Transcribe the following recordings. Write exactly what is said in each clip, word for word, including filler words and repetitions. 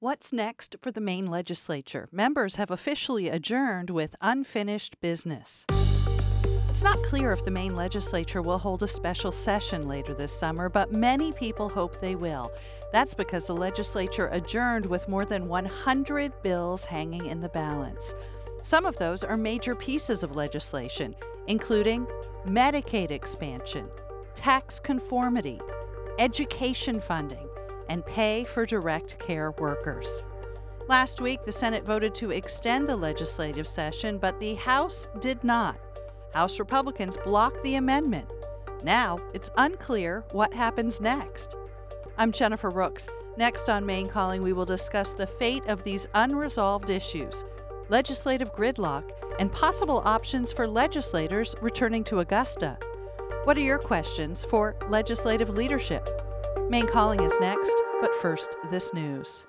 What's next for the Maine legislature? Members have officially adjourned with unfinished business. It's not clear if the Maine legislature will hold a special session later this summer, but many people hope they will. That's because the legislature adjourned with more than one hundred bills hanging in the balance. Some of those are major pieces of legislation, including Medicaid expansion, tax conformity, education funding, and pay for direct care workers. Last week, the Senate voted to extend the legislative session, but the House did not. House Republicans blocked the amendment. Now, it's unclear what happens next. I'm Jennifer Rooks. Next on Maine Calling, we will discuss the fate of these unresolved issues, legislative gridlock, and possible options for legislators returning to Augusta. What are your questions for legislative leadership? Maine Calling is next, but first, this news.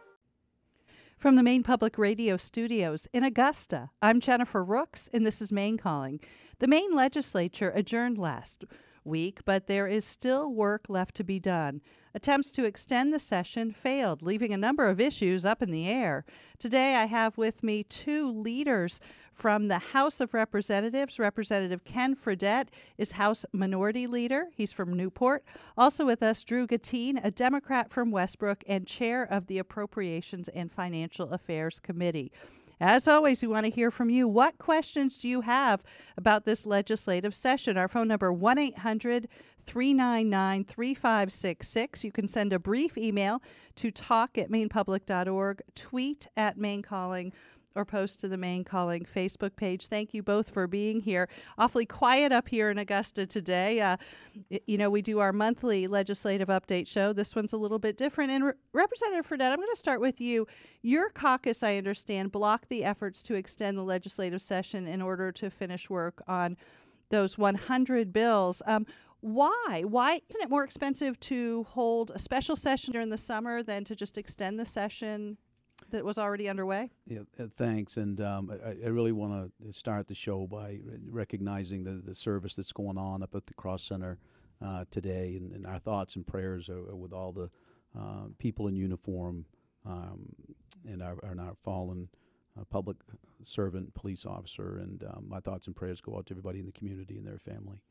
From the Maine Public Radio studios in Augusta, I'm Jennifer Rooks, and this is Maine Calling. The Maine legislature adjourned last week, but there is still work left to be done. Attempts to extend the session failed, leaving a number of issues up in the air. Today, I have with me two leaders from the House of Representatives. Representative Ken Fredette is House Minority Leader. He's from Newport. Also with us, Drew Gateen, a Democrat from Westbrook and chair of the Appropriations and Financial Affairs Committee. As always, we want to hear from you. What questions do you have about this legislative session? Our phone number, one eight hundred three nine nine three five six six. You can send a brief email to talk at mainepublic dot org, tweet at Maine Calling, or post to the Maine Calling Facebook page. Thank you both for being here. Awfully quiet up here in Augusta today. Uh, you know, we do our monthly legislative update show. This one's a little bit different. And Re- Representative Fredette, I'm going to start with you. Your caucus, I understand, blocked the efforts to extend the legislative session in order to finish work on those one hundred bills. Um, why? Why isn't it more expensive to hold a special session during the summer than to just extend the session that was already underway? Yeah, uh, thanks. And um, I, I really want to start the show by recognizing the, the service that's going on up at the Cross Center uh, today. And, and our thoughts and prayers are, are with all the uh, people in uniform um, and, our, and our fallen uh, public servant, police officer. And um, my thoughts and prayers go out to everybody in the community and their family.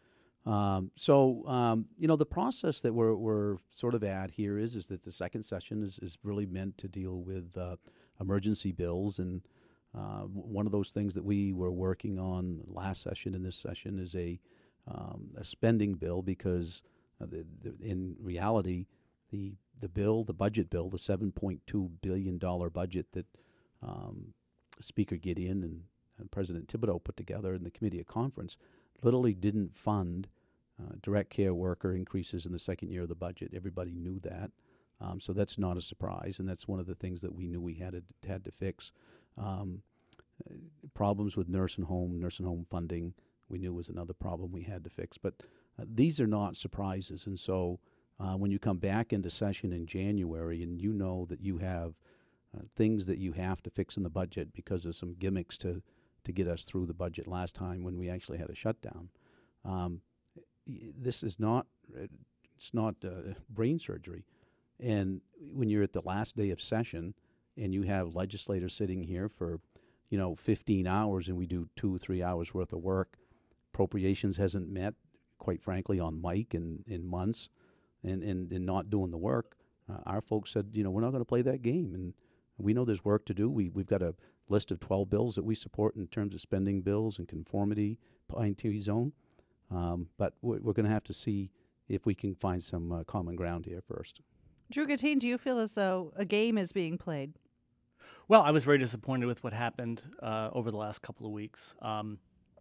Um, so, um, you know, the process that we're, we're sort of at here is is that the second session is, is really meant to deal with uh, emergency bills. And uh, one of those things that we were working on last session and this session is a, um, a spending bill because uh, the, the, in reality, the the bill, the budget bill, the seven point two billion dollars budget that um, Speaker Gideon and, and President Thibodeau put together in the committee of conference literally didn't fund uh, direct care worker increases in the second year of the budget. Everybody knew that. Um, so that's not a surprise, and that's one of the things that we knew we had to, had to fix. Um, problems with nursing home, nursing home funding, we knew was another problem we had to fix. But uh, these are not surprises, and so uh, when you come back into session in January and you know that you have uh, things that you have to fix in the budget because of some gimmicks to to get us through the budget last time when we actually had a shutdown. Um, this is not, it's not uh, brain surgery. And when you're at the last day of session and you have legislators sitting here for, you know, fifteen hours and we do two or three hours worth of work, appropriations hasn't met, quite frankly, on Mike in, in months and, and, and not doing the work, uh, our folks said, you know, we're not going to play that game. And we know there's work to do. We, we've got a list of twelve bills that we support in terms of spending bills and conformity, Pine Tree Zone. Um, but we're, we're going to have to see if we can find some uh, common ground here first. Drew Gateen, do you feel as though a game is being played? Well, I was very disappointed with what happened uh, over the last couple of weeks. Um,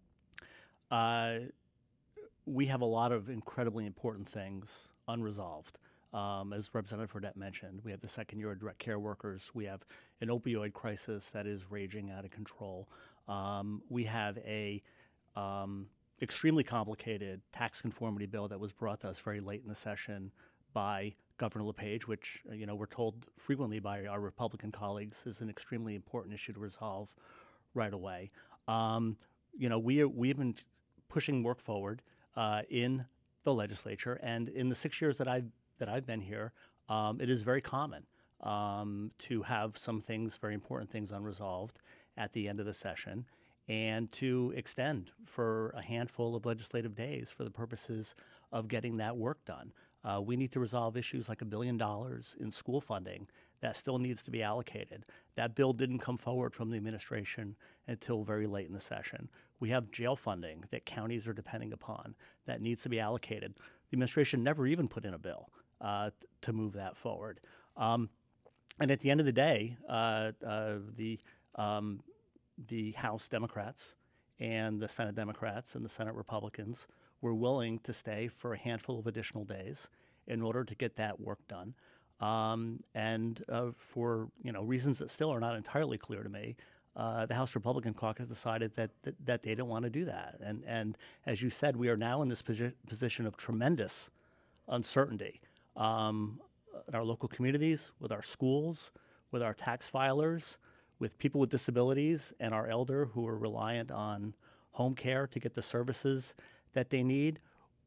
uh, we have a lot of incredibly important things unresolved. Um, as Representative Fredette mentioned, we have the second year of direct care workers. We have an opioid crisis that is raging out of control. Um, we have a um, extremely complicated tax conformity bill that was brought to us very late in the session by Governor LePage, which you know we're told frequently by our Republican colleagues is an extremely important issue to resolve right away. Um, you know, we are, we have been pushing work forward uh, in the legislature, and in the six years that I've that I've been here, um, it is very common um, to have some things, very important things, unresolved at the end of the session, and to extend for a handful of legislative days for the purposes of getting that work done. Uh, we need to resolve issues like a billion dollars in school funding that still needs to be allocated. That bill didn't come forward from the administration until very late in the session. We have jail funding that counties are depending upon that needs to be allocated. The administration never even put in a bill uh, t- to move that forward. Um, and at the end of the day, uh, uh, the um, the House Democrats and the Senate Democrats and the Senate Republicans were willing to stay for a handful of additional days in order to get that work done. Um, and uh, for you know reasons that still are not entirely clear to me, uh, the House Republican caucus decided that, that that they didn't want to do that. And and as you said, we are now in this posi- position of tremendous uncertainty um, in our local communities, with our schools, with our tax filers, with people with disabilities, and our elder who are reliant on home care to get the services that they need.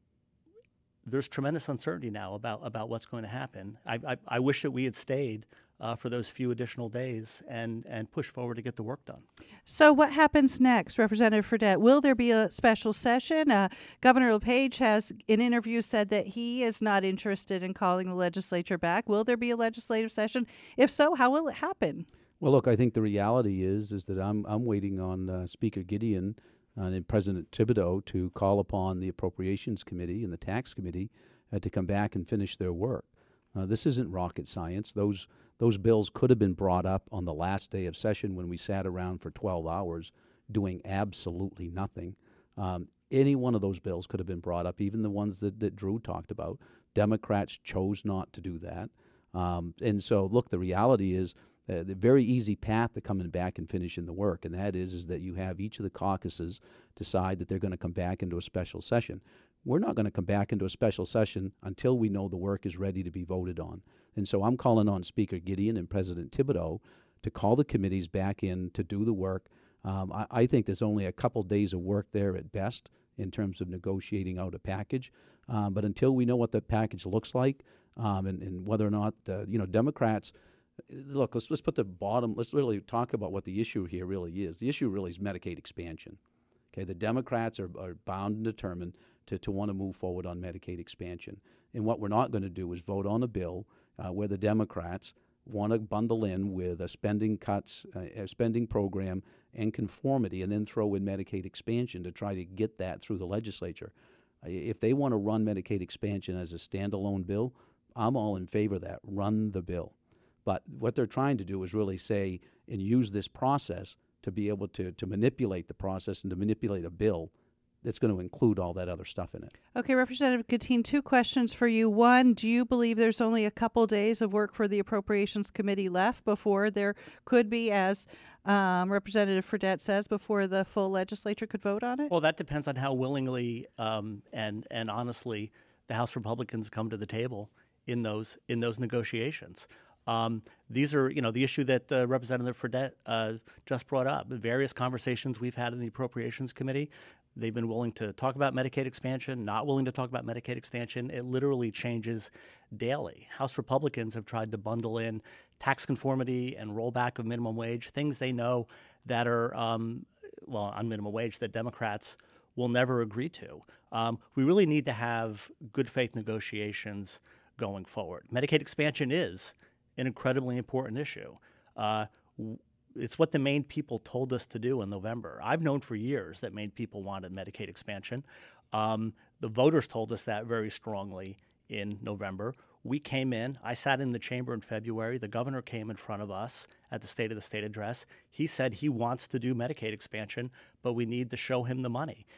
There's tremendous uncertainty now about, about what's going to happen. I, I, I wish that we had stayed uh, for those few additional days and, and pushed forward to get the work done. So what happens next, Representative Fredette? Will there be a special session? Uh, Governor LePage has, in interviews, said that he is not interested in calling the legislature back. Will there be a legislative session? If so, how will it happen? Well, look, I think the reality is is that I'm I'm waiting on uh, Speaker Gideon uh, and President Thibodeau to call upon the Appropriations Committee and the Tax Committee uh, to come back and finish their work. Uh, this isn't rocket science. Those those bills could have been brought up on the last day of session when we sat around for twelve hours doing absolutely nothing. Um, any one of those bills could have been brought up, even the ones that, that Drew talked about. Democrats chose not to do that. Um, and so, look, the reality is Uh, the very easy path to coming back and finishing the work, and that is is that you have each of the caucuses decide that they're going to come back into a special session. We're not going to come back into a special session until we know the work is ready to be voted on. And so I'm calling on Speaker Gideon and President Thibodeau to call the committees back in to do the work. Um, I, I think there's only a couple days of work there at best in terms of negotiating out a package. Um, but until we know what the package looks like um, and, and whether or not, uh, you know, Democrats – Look, let's let's put the bottom. Let's really talk about what the issue here really is. The issue really is Medicaid expansion. Okay, the Democrats are, are bound and determined to, to want to move forward on Medicaid expansion. And what we're not going to do is vote on a bill uh, where the Democrats want to bundle in with a spending cuts, uh, a spending program, and conformity, and then throw in Medicaid expansion to try to get that through the legislature. Uh, if they want to run Medicaid expansion as a standalone bill, I'm all in favor of that. Run the bill. But what they're trying to do is really say and use this process to be able to, to manipulate the process and to manipulate a bill that's going to include all that other stuff in it. Okay, Representative Gutien, two questions for you. One, do you believe there's only a couple days of work for the Appropriations Committee left before there could be, as um, Representative Fredette says, before the full legislature could vote on it? Well, that depends on how willingly um, and and honestly the House Republicans come to the table in those in those negotiations. Um, these are, you know, the issue that uh, Representative Fredette uh, just brought up. Various conversations we've had in the Appropriations Committee, they've been willing to talk about Medicaid expansion, not willing to talk about Medicaid expansion. It literally changes daily. House Republicans have tried to bundle in tax conformity and rollback of minimum wage, things they know that are, um, well, on minimum wage that Democrats will never agree to. Um, we really need to have good faith negotiations going forward. Medicaid expansion is an incredibly important issue. Uh, it's what the Maine people told us to do in November. I've known for years that Maine people wanted Medicaid expansion. Um, the voters told us that very strongly in November. We came in. I sat in the chamber in February. The governor came in front of us at the State of the State address. He said he wants to do Medicaid expansion, but we need to show him the money.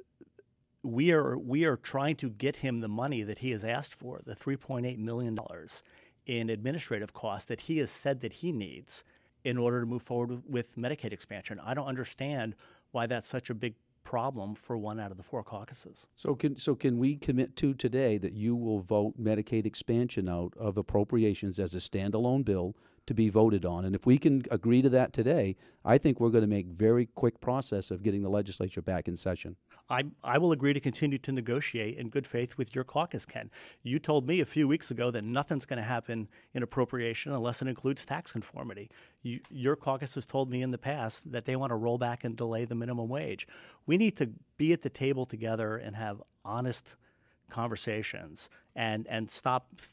We are we are trying to get him the money that he has asked for, the three point eight million dollars in administrative costs that he has said that he needs in order to move forward with, with Medicaid expansion. I don't understand why that's such a big problem for one out of the four caucuses. So can so can we commit to today that you will vote Medicaid expansion out of appropriations as a standalone bill to be voted on. And if we can agree to that today, I think we're going to make very quick process of getting the legislature back in session. I, I will agree to continue to negotiate in good faith with your caucus, Ken. You told me a few weeks ago that nothing's going to happen in appropriation unless it includes tax conformity. You, your caucus has told me in the past that they want to roll back and delay the minimum wage. We need to be at the table together and have honest conversations and, and stop th-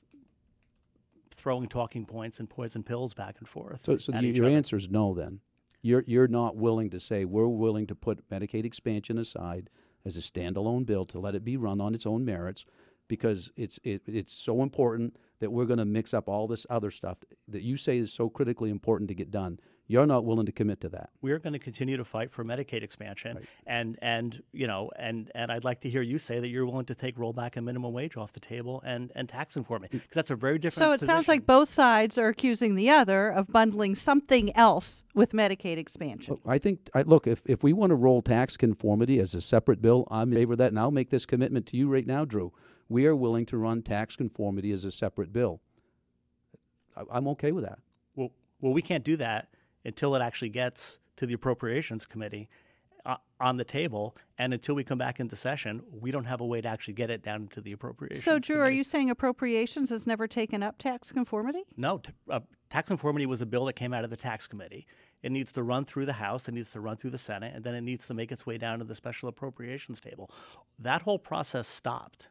throwing talking points and poison pills back and forth. So, so at the, each your other. answer is no then? You're, you're not willing to say we're willing to put Medicaid expansion aside as a standalone bill to let it be run on its own merits because it's it, it's so important that we're going to mix up all this other stuff that you say is so critically important to get done. You're not willing to commit to that. We're going to continue to fight for Medicaid expansion, Right. and and you know, and and I'd like to hear you say that you're willing to take rollback and minimum wage off the table and and tax informing because that's a very different. So it position. sounds like both sides are accusing the other of bundling something else with Medicaid expansion. I think, I, look, if, if we want to roll tax conformity as a separate bill, I'm in favor of that, and I'll make this commitment to you right now, Drew. We are willing to run tax conformity as a separate bill. I, I'm okay with that. Well, well, we can't do that until it actually gets to the Appropriations Committee uh, on the table, and until we come back into session, we don't have a way to actually get it down to the Appropriations So, Drew, Committee. are you saying appropriations has never taken up tax conformity? No, t- uh, tax conformity was a bill that came out of the tax committee. It needs to run through the House, it needs to run through the Senate, and then it needs to make its way down to the special appropriations table. That whole process stopped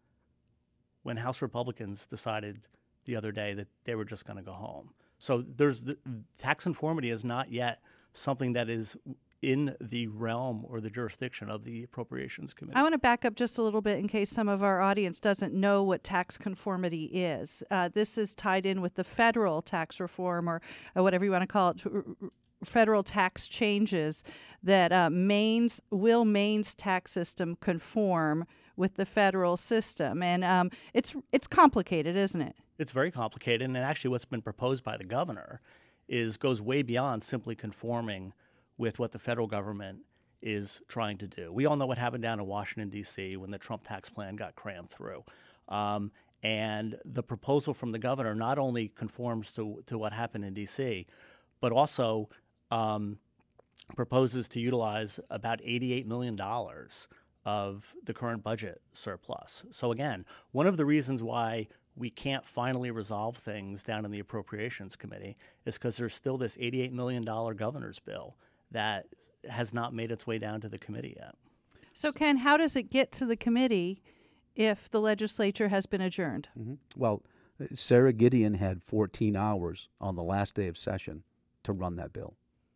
when House Republicans decided the other day that they were just going to go home. So there's the, tax conformity is not yet something that is in the realm or the jurisdiction of the Appropriations Committee. I want to back up just a little bit in case some of our audience doesn't know what tax conformity is. Uh, this is tied in with the federal tax reform or, or whatever you want to call it, r- r- federal tax changes that uh, Maine's, will Maine's tax system conform with the federal system. And um, it's it's complicated, isn't it? It's very complicated, and actually what's been proposed by the governor is goes way beyond simply conforming with what the federal government is trying to do. We all know what happened down in Washington, D C when the Trump tax plan got crammed through. Um, and the proposal from the governor not only conforms to, to what happened in D C, but also um, proposes to utilize about eighty-eight million dollars of the current budget surplus. So again, one of the reasons why we can't finally resolve things down in the Appropriations Committee is because there's still this eighty-eight million dollars governor's bill that has not made its way down to the committee yet. So, Ken, how does it get to the committee if the legislature has been adjourned? Mm-hmm. Well, Sarah Gideon had fourteen hours on the last day of session to run that bill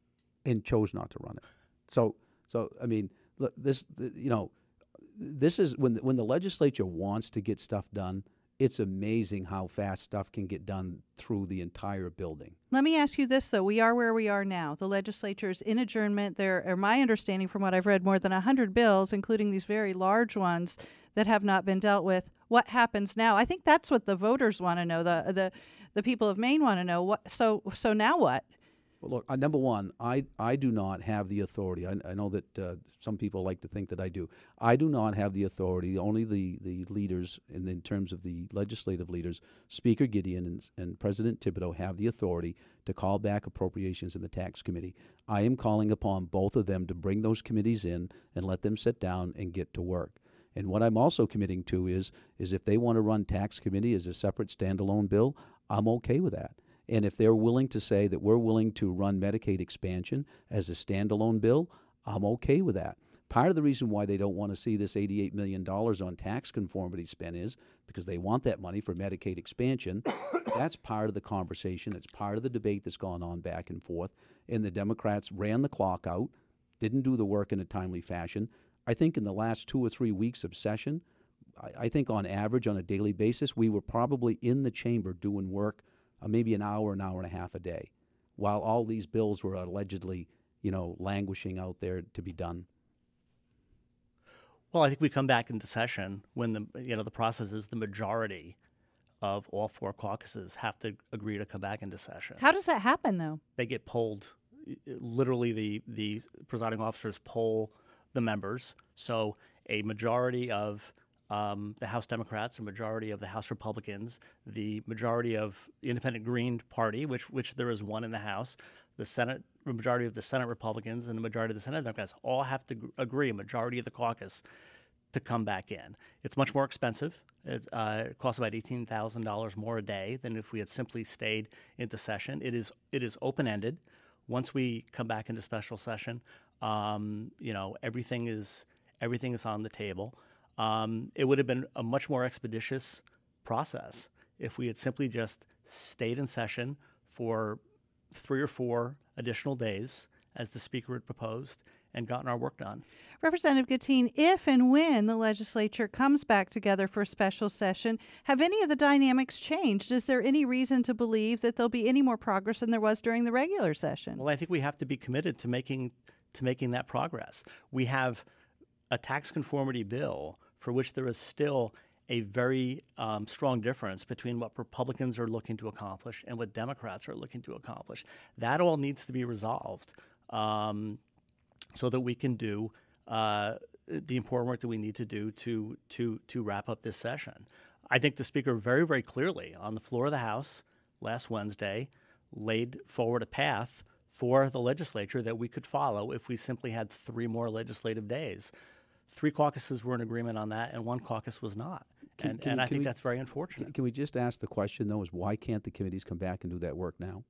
and chose not to run it. So, so I mean, look, this, you know, this is when, when the legislature wants to get stuff done, it's amazing how fast stuff can get done through the entire building. Let me ask you this, though. We are where we are now. The legislature is in adjournment. There are, my understanding from what I've read, more than one hundred bills, including these very large ones, that have not been dealt with. What happens now? I think that's what the voters want to know, the the, the people of Maine want to know. What So so now what? Well, look, uh, number one, I, I do not have the authority. I, I know that uh, some people like to think that I do. I do not have the authority. Only the, the leaders, in, in terms of the legislative leaders, Speaker Gideon and, and President Thibodeau have the authority to call back appropriations in the tax committee. I am calling upon both of them to bring those committees in and let them sit down and get to work. And what I'm also committing to is, is if they want to run tax committee as a separate standalone bill, I'm okay with that. And if they're willing to say that we're willing to run Medicaid expansion as a standalone bill, I'm okay with that. Part of the reason why they don't want to see this eighty-eight million dollars on tax conformity spent is because they want that money for Medicaid expansion. That's part of the conversation. It's part of the debate that's gone on back and forth. And the Democrats ran the clock out, didn't do the work in a timely fashion. I think in the last two or three weeks of session, I, I think on average, on a daily basis, we were probably in the chamber doing work Uh, maybe an hour, an hour and a half a day, while all these bills were allegedly, you know, languishing out there to be done. Well, I think we come back into session when the you know the process is the majority of all four caucuses have to agree to come back into session. How does that happen, though? They get polled. Literally, the the presiding officers poll the members. So a majority of um, the House Democrats, a majority of the House Republicans, the majority of the Independent Green Party, which which there is one in the House, the Senate, the majority of the Senate Republicans, and the majority of the Senate Democrats all have to g- agree, a majority of the caucus, to come back in. It's much more expensive. It, uh, it costs about eighteen thousand dollars more a day than if we had simply stayed into session. It is it is open-ended. Once we come back into special session, um, you know, everything is everything is on the table. Um, it would have been a much more expeditious process if we had simply just stayed in session for three or four additional days, as the Speaker had proposed, and gotten our work done. Representative Guttine, if and when the legislature comes back together for a special session, have any of the dynamics changed? Is there any reason to believe that there'll be any more progress than there was during the regular session? Well, I think we have to be committed to making to making that progress. We have a tax conformity bill for which there is still a very um, strong difference between what Republicans are looking to accomplish and what Democrats are looking to accomplish. That all needs to be resolved um, so that we can do uh, the important work that we need to do to to to wrap up this session. I think the Speaker very, very clearly on the floor of the House last Wednesday laid forward a path for the legislature that we could follow if we simply had three more legislative days. Three caucuses were in agreement on that, and one caucus was not. Can- and can and we- I can think we- that's very unfortunate. Can, can we just ask the question, though, is why can't the committees come back and do that work now?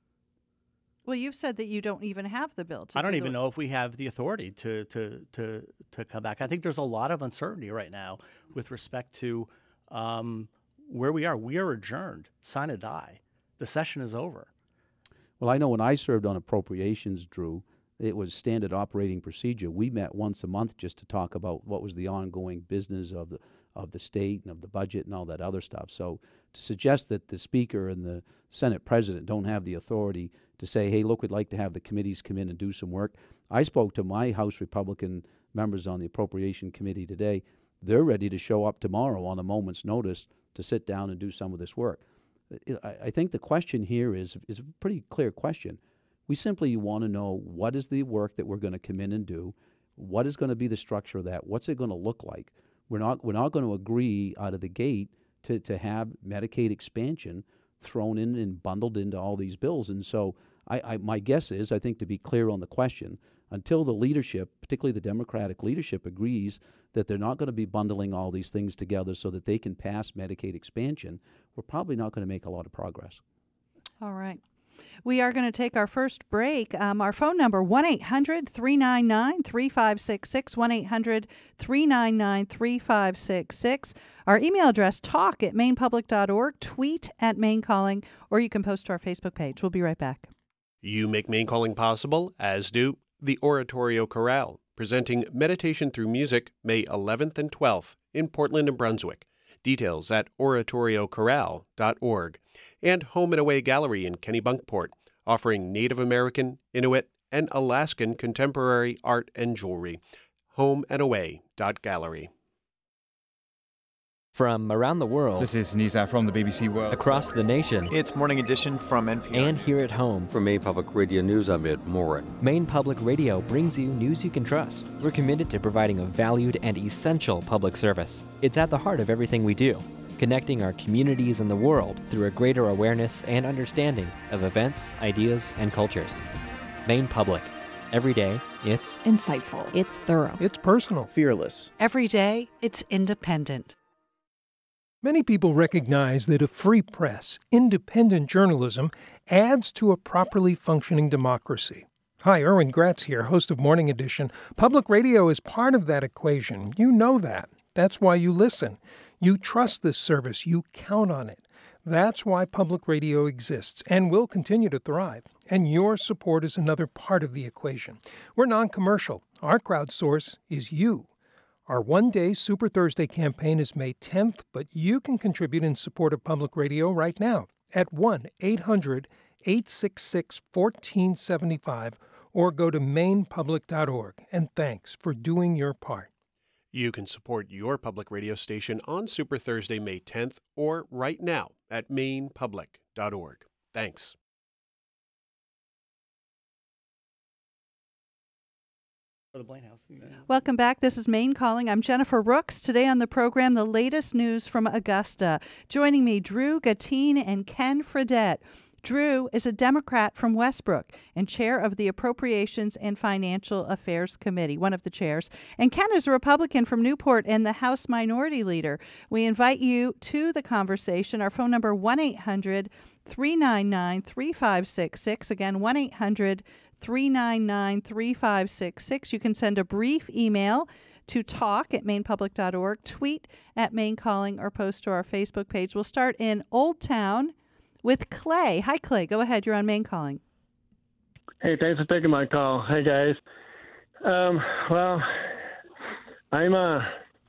Well, you've said that you don't even have the bill to I don't do even the- know if we have the authority to, to, to, to come back. I think there's a lot of uncertainty right now with respect to um, where we are. We are adjourned, sine die. The session is over. Well, I know when I served on appropriations, Drew, it was standard operating procedure. We met once a month just to talk about what was the ongoing business of the of the state and of the budget and all that other stuff. So to suggest that the Speaker and the Senate President don't have the authority to say, hey, look, we'd like to have the committees come in and do some work. I spoke to my House Republican members on the Appropriation Committee today. They're ready to show up tomorrow on a moment's notice to sit down and do some of this work. I, I think the question here is, is a pretty clear question. We simply want to know what is the work that we're going to come in and do, what is going to be the structure of that, what's it going to look like. We're not we're not going to agree out of the gate to, to have Medicaid expansion thrown in and bundled into all these bills. And so I, I my guess is, I think to be clear on the question, until the leadership, particularly the Democratic leadership, agrees that they're not going to be bundling all these things together so that they can pass Medicaid expansion, we're probably not going to make a lot of progress. All right. We are going to take our first break. Um, our phone number, one eight hundred three nine nine three five six six, one eight hundred three nine nine three five six six. Our email address, talk at maine public dot org, tweet at Maine Calling, or you can post to our Facebook page. We'll be right back. You make Maine Calling possible, as do the Oratorio Chorale, presenting Meditation Through Music May eleventh and twelfth in Portland and Brunswick. Details at oratorio chorale dot org. And Home and Away Gallery in Kennebunkport, offering Native American, Inuit, and Alaskan contemporary art and jewelry. home and away dot gallery. From around the world, This is news out from the B B C World. across the nation, It's Morning Edition from N P R. and here at home, For Maine Public Radio News, I'm Ed Morin. Maine Public Radio brings you news you can trust. We're committed to providing a valued and essential public service. It's at the heart of everything we do, connecting our communities and the world through a greater awareness and understanding of events, ideas, and cultures. Maine Public. Every day, it's insightful. It's thorough. It's personal. Fearless. Every day, it's independent. Many people recognize that a free press, independent journalism, adds to a properly functioning democracy. Hi, Erwin Gratz here, host of Morning Edition. Public radio is part of that equation. You know that. That's why you listen. You trust this service. You count on it. That's why public radio exists and will continue to thrive. And your support is another part of the equation. We're non-commercial. Our crowd source is you. Our one-day Super Thursday campaign is May tenth, but you can contribute in support of public radio right now at one eight hundred eight six six one four seven five or go to maine public dot org. And thanks for doing your part. You can support your public radio station on Super Thursday, May tenth, or right now at maine public dot org. Thanks. the Blaine House. Yeah. Welcome back. This is Maine Calling. I'm Jennifer Rooks. Today on the program, the latest news from Augusta. Joining me, Drew Gatine and Ken Fredette. Drew is a Democrat from Westbrook and chair of the Appropriations and Financial Affairs Committee, one of the chairs. And Ken is a Republican from Newport and the House Minority Leader. We invite you to the conversation. Our phone number, one eight hundred three nine nine three five six six. Again, one eight hundred three nine nine three five six six. You can send a brief email to talk at maine public dot org, tweet at Maine Calling, or post to our Facebook page. We'll start in Old Town with Clay. Hi, Clay. Go ahead. You're on Maine Calling. Hey, thanks for taking my call. Hey, guys. Um, well, I'm, uh,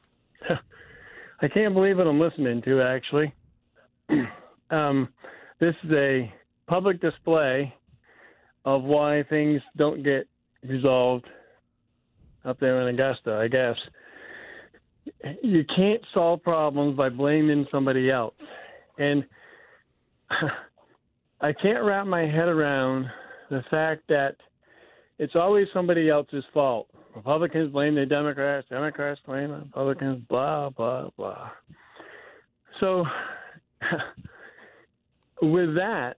I can't believe what I'm listening to, actually. um, this is a public display of why things don't get resolved up there in Augusta, I guess. You can't solve problems by blaming somebody else. And I can't wrap my head around the fact that it's always somebody else's fault. Republicans blame the Democrats, Democrats blame the Republicans, blah, blah, blah. So with that,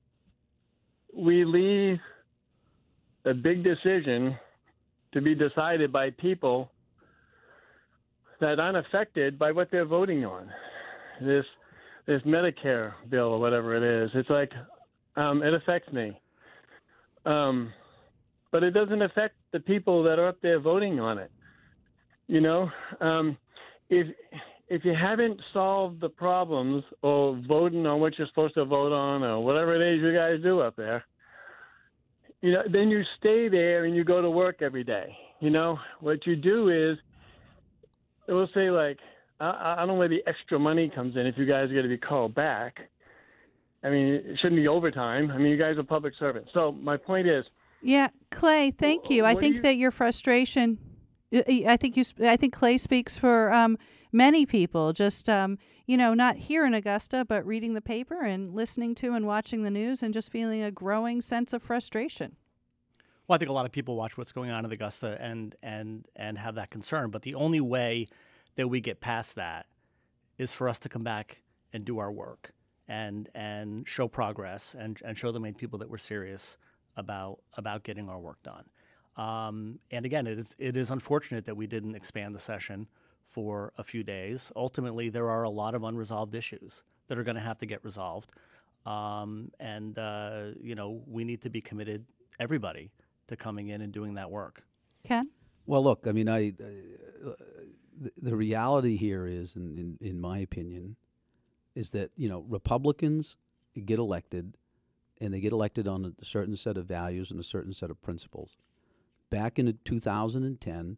we leave a big decision to be decided by people that aren't affected by what they're voting on. This this Medicare bill or whatever it is, it's like um, it affects me. Um, but it doesn't affect the people that are up there voting on it. You know, um, if if you haven't solved the problems or voting on what you're supposed to vote on or whatever it is you guys do up there, you know, then you stay there and you go to work every day. You know, what you do is, it will say like, I, I don't know where the extra money comes in if you guys are going to be called back. I mean, it shouldn't be overtime. I mean, you guys are public servants. So my point is. Yeah, Clay, thank you. I think you, that your frustration, I think you, I think Clay speaks for um, many people, just, um, you know, not here in Augusta, but reading the paper and listening to and watching the news and just feeling a growing sense of frustration. Well, I think a lot of people watch what's going on in Augusta and and and have that concern. But the only way that we get past that is for us to come back and do our work and and show progress and, and show the Maine people that we're serious about about getting our work done. Um, and again, it is it is unfortunate that we didn't expand the session for a few days. Ultimately, there are a lot of unresolved issues that are going to have to get resolved. Um, and, uh, you know, we need to be committed, everybody, to coming in and doing that work. Ken? Well, look, I mean, I uh, the, the reality here is, in, in, in my opinion, is that, you know, Republicans get elected, and they get elected on a certain set of values and a certain set of principles. Back in two thousand ten,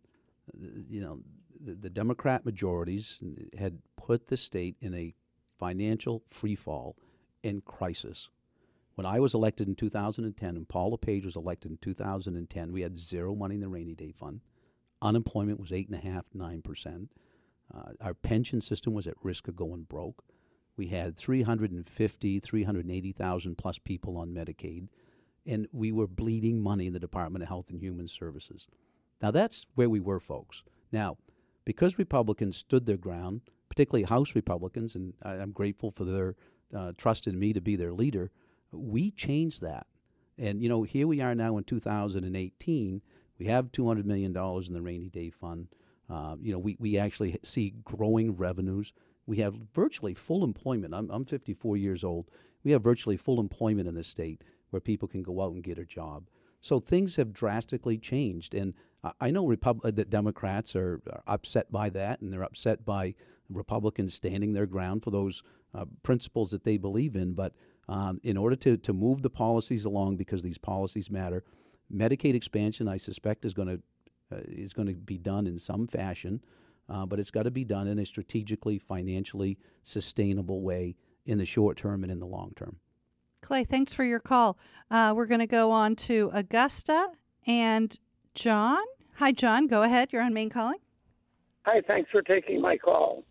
you know, the, the Democrat majorities had put the state in a financial freefall and crisis. When I was elected in two thousand ten and Paul LePage was elected in two thousand ten, we had zero money in the rainy day fund. Unemployment was eight and a half, nine percent. Uh, our pension system was at risk of going broke. We had three hundred fifty, three hundred eighty thousand plus people on Medicaid, and we were bleeding money in the Department of Health and Human Services. Now that's where we were, folks. Now, because Republicans stood their ground, particularly House Republicans, and I, I'm grateful for their uh, trust in me to be their leader, we changed that. And, you know, here we are now in two thousand eighteen. We have two hundred million dollars in the rainy day fund. Uh, you know, we, we actually see growing revenues. We have virtually full employment. I'm, I'm fifty-four years old. We have virtually full employment in this state where people can go out and get a job. So things have drastically changed. And I know Repub- that Democrats are, are upset by that, and they're upset by Republicans standing their ground for those uh, principles that they believe in. But um, in order to, to move the policies along, because these policies matter, Medicaid expansion, I suspect, is going to uh, is going to be done in some fashion, uh, but it's got to be done in a strategically, financially sustainable way in the short term and in the long term. Clay, thanks for your call. Uh, we're going to go on to Augusta and John. Hi, John. Go ahead. You're on Maine Calling. Hi. Thanks for taking my call.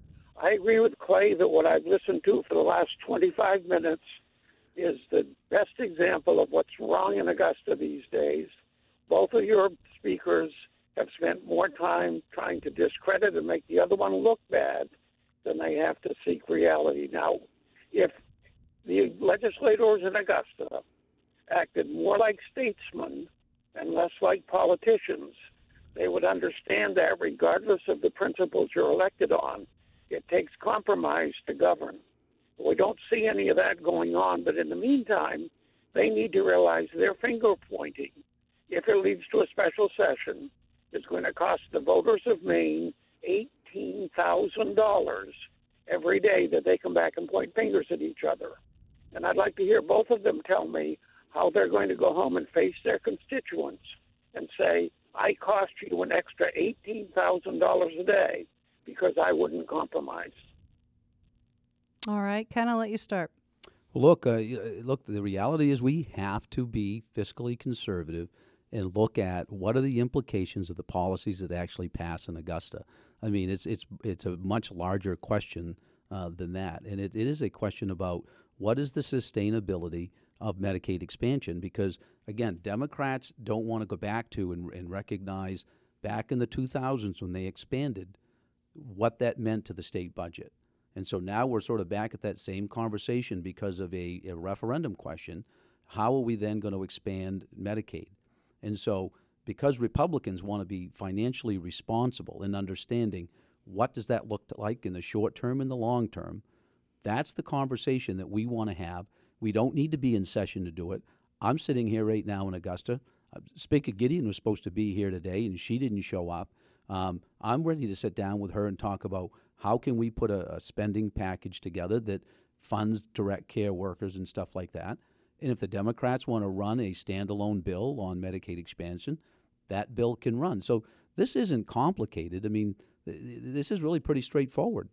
I agree with Clay that what I've listened to for the last twenty-five minutes is the best example of what's wrong in Augusta these days. Both of your speakers have spent more time trying to discredit and make the other one look bad than they have to seek reality. Now, if the legislators in Augusta acted more like statesmen and less like politicians, they would understand that regardless of the principles you're elected on, it takes compromise to govern. We don't see any of that going on, but in the meantime, they need to realize their finger pointing, if it leads to a special session, is going to cost the voters of Maine eighteen thousand dollars every day that they come back and point fingers at each other. And I'd like to hear both of them tell me how they're going to go home and face their constituents and say, I cost you an extra eighteen thousand dollars a day because I wouldn't compromise. All right. Ken, I'll let you start. Well, look, uh, look. The reality is we have to be fiscally conservative and look at what are the implications of the policies that actually pass in Augusta. I mean, it's it's it's a much larger question uh, than that, and it, it is a question about what is the sustainability of Medicaid expansion, because, again, Democrats don't want to go back to and, and recognize back in the two thousands when they expanded what that meant to the state budget. And so now we're sort of back at that same conversation because of a, a referendum question. How are we then going to expand Medicaid? And so because Republicans want to be financially responsible in understanding what does that look like in the short term and the long term, that's the conversation that we want to have. We don't need to be in session to do it. I'm sitting here right now in Augusta. Uh, Speaker Gideon was supposed to be here today, and she didn't show up. Um, I'm ready to sit down with her and talk about how can we put a, a spending package together that funds direct care workers and stuff like that. And if the Democrats want to run a standalone bill on Medicaid expansion, that bill can run. So this isn't complicated. I mean, th- this is really pretty straightforward.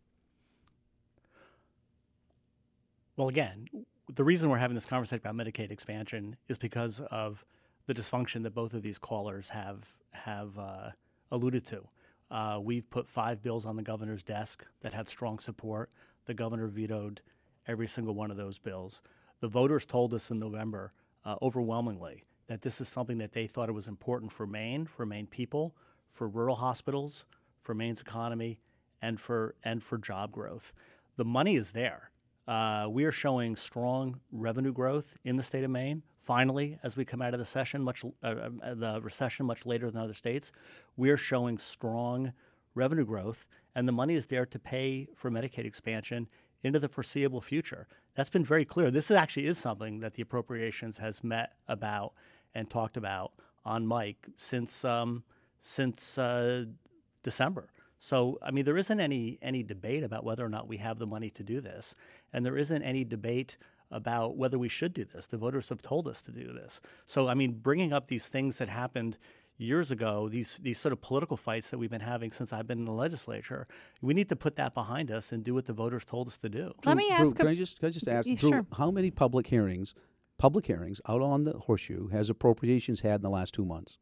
Well, again, the reason we're having this conversation about Medicaid expansion is because of the dysfunction that both of these callers have have uh, alluded to. Uh, we've put five bills on the governor's desk that had strong support. The governor vetoed every single one of those bills. The voters told us in November uh, overwhelmingly that this is something that they thought it was important for Maine, for Maine people, for rural hospitals, for Maine's economy, and for and for job growth. The money is there. Uh, we are showing strong revenue growth in the state of Maine. Finally, as we come out of the session, much uh, the recession much later than other states, we are showing strong revenue growth, and the money is there to pay for Medicaid expansion into the foreseeable future. That's been very clear. This is actually is something that the Appropriations has met about and talked about on mic since um, since uh, December. So, I mean, there isn't any any debate about whether or not we have the money to do this, and there isn't any debate about whether we should do this. The voters have told us to do this. So, I mean, bringing up these things that happened years ago, these these sort of political fights that we've been having since I've been in the legislature, we need to put that behind us and do what the voters told us to do. Let Drew, me Drew, ask. Can a, I just can I just ask, yeah, Drew, sure. how many public hearings, public hearings out on the Horseshoe has Appropriations had in the last two months?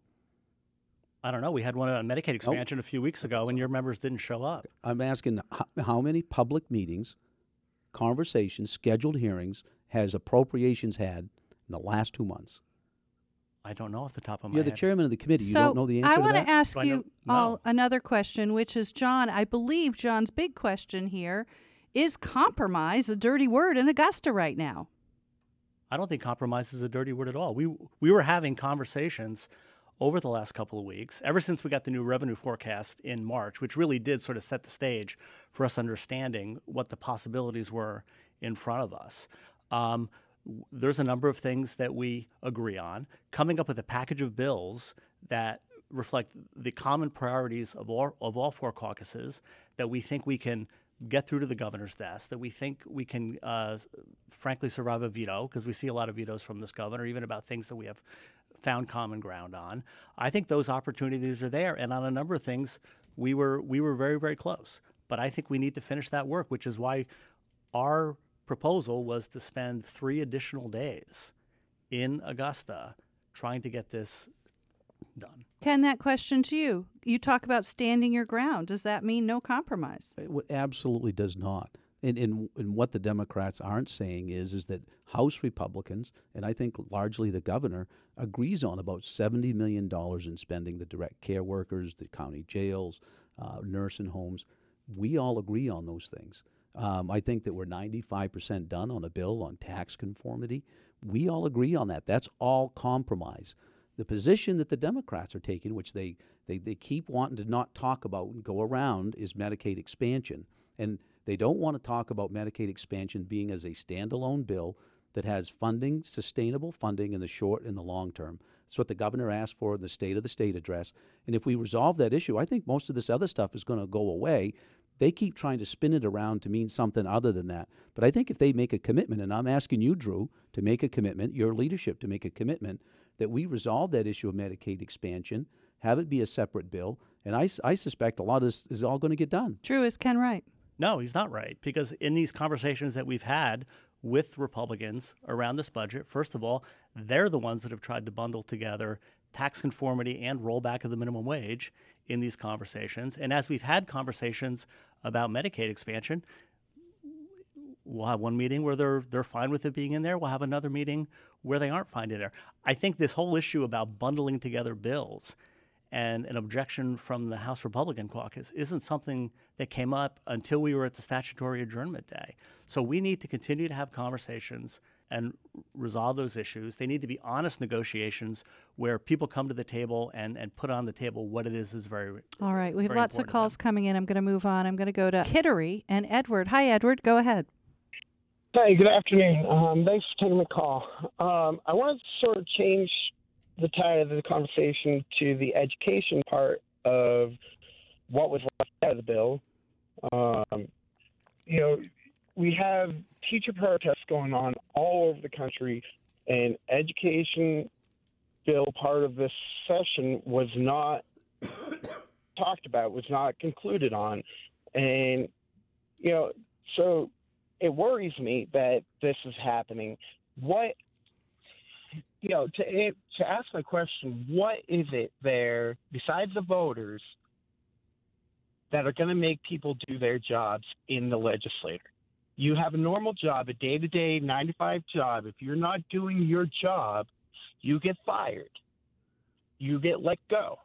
I don't know. We had one on Medicaid expansion oh. a few weeks ago, and your members didn't show up. I'm asking how, how many public meetings, conversations, scheduled hearings has Appropriations had in the last two months? I don't know off the top of my You're head. You're the chairman of the committee. You so don't know the answer I to that? want to ask Do you no. all another question, which is, John, I believe John's big question here is compromise a dirty word in Augusta right now? I don't think compromise is a dirty word at all. We we were having conversations over the last couple of weeks, ever since we got the new revenue forecast in March, which really did sort of set the stage for us understanding what the possibilities were in front of us. Um, there's a number of things that we agree on. Coming up with a package of bills that reflect the common priorities of all, of all four caucuses that we think we can get through to the governor's desk, that we think we can, uh, frankly, survive a veto, because we see a lot of vetoes from this governor, even about things that we have found common ground on. I think those opportunities are there, and on a number of things, we were we were very, very close. But I think we need to finish that work, which is why our proposal was to spend three additional days in Augusta trying to get this done. Ken, that question to you. You talk about standing your ground. Does that mean no compromise? It absolutely does not. And, and, and what the Democrats aren't saying is, is that House Republicans, and I think largely the governor, agrees on about seventy million dollars in spending, the direct care workers, the county jails, uh, nursing homes. We all agree on those things. Um, I think that we're ninety-five percent done on a bill on tax conformity. We all agree on that. That's all compromise. The position that the Democrats are taking, which they, they, they keep wanting to not talk about and go around, is Medicaid expansion. And they don't want to talk about Medicaid expansion being as a standalone bill that has funding, sustainable funding in the short and the long term. That's what the governor asked for in the State of the State address. And if we resolve that issue, I think most of this other stuff is going to go away. They keep trying to spin it around to mean something other than that. But I think if they make a commitment, and I'm asking you, Drew, to make a commitment, your leadership to make a commitment, that we resolve that issue of Medicaid expansion, have it be a separate bill, and I, I suspect a lot of this is all going to get done. Drew, is Ken right? No, he's not right, because in these conversations that we've had with Republicans around this budget, first of all, they're the ones that have tried to bundle together tax conformity and rollback of the minimum wage in these conversations. And as we've had conversations about Medicaid expansion, we'll have one meeting where they're they're fine with it being in there. We'll have another meeting where they aren't fine in there. I think this whole issue about bundling together bills and an objection from the House Republican caucus isn't something that came up until we were at the statutory adjournment day. So we need to continue to have conversations and resolve those issues. They need to be honest negotiations where people come to the table and, and put on the table what it is is very All right. We have very lots of important to calls them. coming in. I'm going to move on. I'm going to go to Kittery and Edward. Hi, Edward. Go ahead. Hey, good afternoon. Um, thanks for taking the call. Um, I wanted to sort of change the title of the conversation to the education part of what was left out of the bill. Um, you know, we have teacher protests going on all over the country, and education bill part of this session was not talked about, was not concluded on. And, you know, so it worries me that this is happening. What, you know, to to ask my question, what is it there, besides the voters, that are going to make people do their jobs in the legislature? You have a normal job, a day-to-day nine to five job. If you're not doing your job, you get fired. You get let go.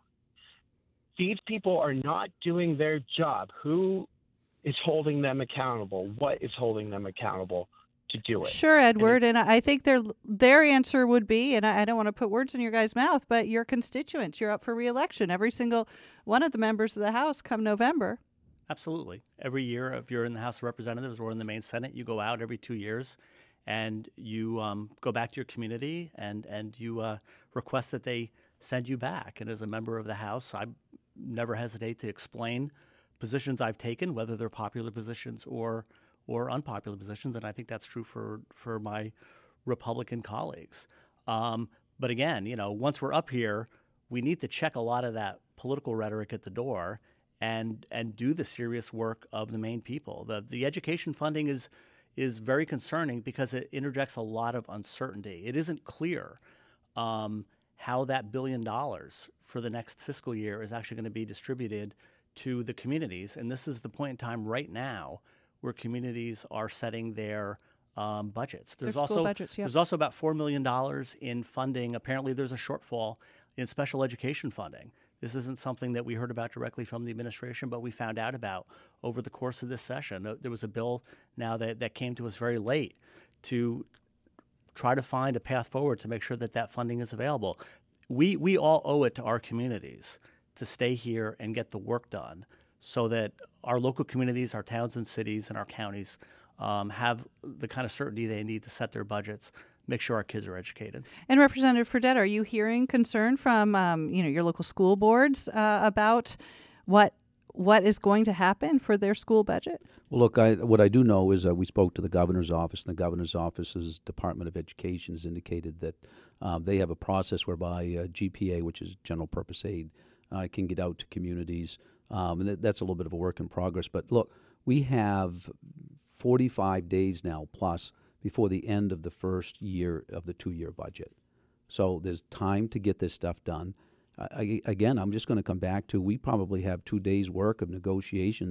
These people are not doing their job. Who is holding them accountable? What is holding them accountable to do it? Sure, Edward, and, and I think their their answer would be, and I, I don't want to put words in your guys' mouth, but your constituents, you're up for re-election. Every single one of the members of the House come November. Absolutely. Every year, if you're in the House of Representatives or in the main Senate, you go out every two years and you um, go back to your community and, and you uh, request that they send you back. And as a member of the House, I never hesitate to explain positions I've taken, whether they're popular positions or or unpopular positions, and I think that's true for, for my Republican colleagues. Um, but again, you know, once we're up here, we need to check a lot of that political rhetoric at the door and and do the serious work of the main people. The the education funding is is very concerning because it interjects a lot of uncertainty. It isn't clear um, how that billion dollars for the next fiscal year is actually going to be distributed to the communities. And this is the point in time right now where communities are setting their um, budgets. There's Their school also budgets, yep. there's also about four million dollars in funding. Apparently, there's a shortfall in special education funding. This isn't something that we heard about directly from the administration, but we found out about over the course of this session. There was a bill now that, that came to us very late to try to find a path forward to make sure that that funding is available. We we all owe it to our communities to stay here and get the work done so that our local communities, our towns and cities, and our counties um, have the kind of certainty they need to set their budgets, make sure our kids are educated. And Representative Fredette, are you hearing concern from um, you know your local school boards uh, about what what is going to happen for their school budget? Well, look, I, what I do know is uh, we spoke to the governor's office, and the governor's office's Department of Education has indicated that um, they have a process whereby uh, G P A, which is general purpose aid, uh, can get out to communities. Um, and th- that's a little bit of a work in progress. But look, we have forty-five days now plus before the end of the first year of the two-year budget. So there's time to get this stuff done. Uh, I, again, I'm just going to come back to we probably have two days' work of negotiations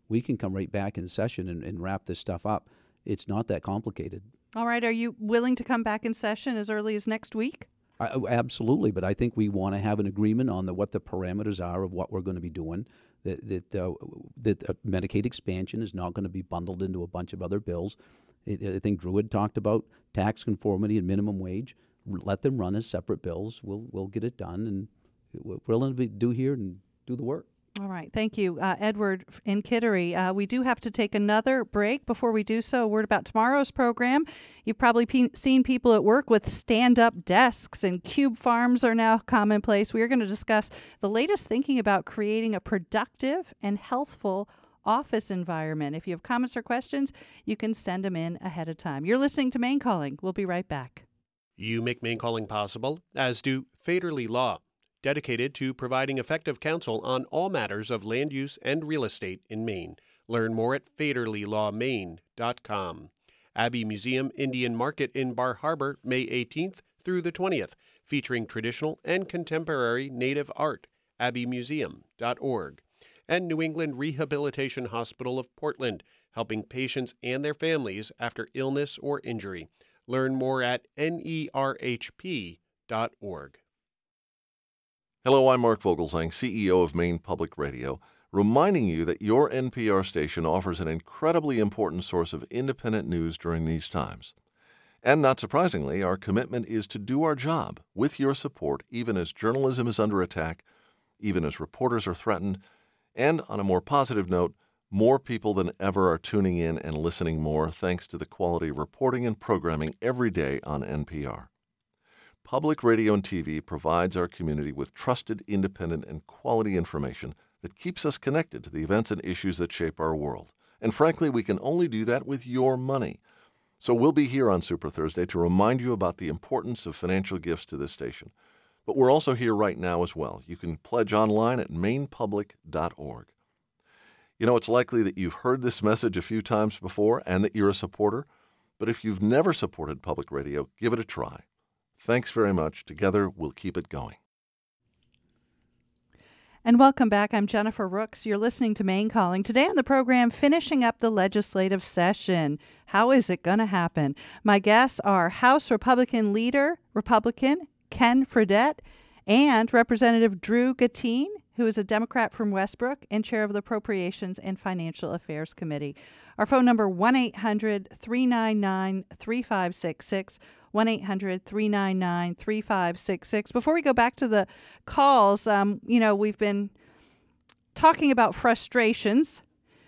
we can come right back in session and, and wrap this stuff up. It's not that complicated. All right. Are you willing to come back in session as early as next week? I, absolutely, but I think we want to have an agreement on the, what the parameters are of what we're going to be doing. That that, uh, that uh, Medicaid expansion is not going to be bundled into a bunch of other bills. It, I think Drew had talked about tax conformity and minimum wage. Let them run as separate bills. We'll we'll get it done, and we're willing to do here and do the work. All right. Thank you, uh, Edward in Kittery. Uh, we do have to take another break. Before we do so, a word about tomorrow's program. You've probably pe- seen people at work with stand-up desks, and cube farms are now commonplace. We are going to discuss the latest thinking about creating a productive and healthful office environment. If you have comments or questions, you can send them in ahead of time. You're listening to Maine Calling. We'll be right back. You make Maine Calling possible, as do Faderly Law, dedicated to providing effective counsel on all matters of land use and real estate in Maine. Learn more at faderly law maine dot com. Abbey Museum Indian Market in Bar Harbor, May eighteenth through the twentieth, featuring traditional and contemporary Native art, abbey museum dot org. And New England Rehabilitation Hospital of Portland, helping patients and their families after illness or injury. Learn more at N E R H P dot org. Hello, I'm Mark Vogelsang, C E O of Maine Public Radio, reminding you that your N P R station offers an incredibly important source of independent news during these times. And not surprisingly, our commitment is to do our job with your support, even as journalism is under attack, even as reporters are threatened, and on a more positive note, more people than ever are tuning in and listening more thanks to the quality of reporting and programming every day on N P R. Public radio and T V provides our community with trusted, independent, and quality information that keeps us connected to the events and issues that shape our world. And frankly, we can only do that with your money. So we'll be here on Super Thursday to remind you about the importance of financial gifts to this station. But we're also here right now as well. You can pledge online at maine public dot org. You know, it's likely that you've heard this message a few times before and that you're a supporter. But if you've never supported public radio, give it a try. Thanks very much. Together, we'll keep it going. And welcome back. I'm Jennifer Rooks. You're listening to Maine Calling. Today on the program, finishing up the legislative session. How is it going to happen? My guests are House Republican leader, Republican Ken Fredette, and Representative Drew Gattin, who is a Democrat from Westbrook and chair of the Appropriations and Financial Affairs Committee. Our phone number, one eight hundred three nine nine three five six six, one eight hundred three nine nine three five six six. Before we go back to the calls, um, you know, we've been talking about frustrations.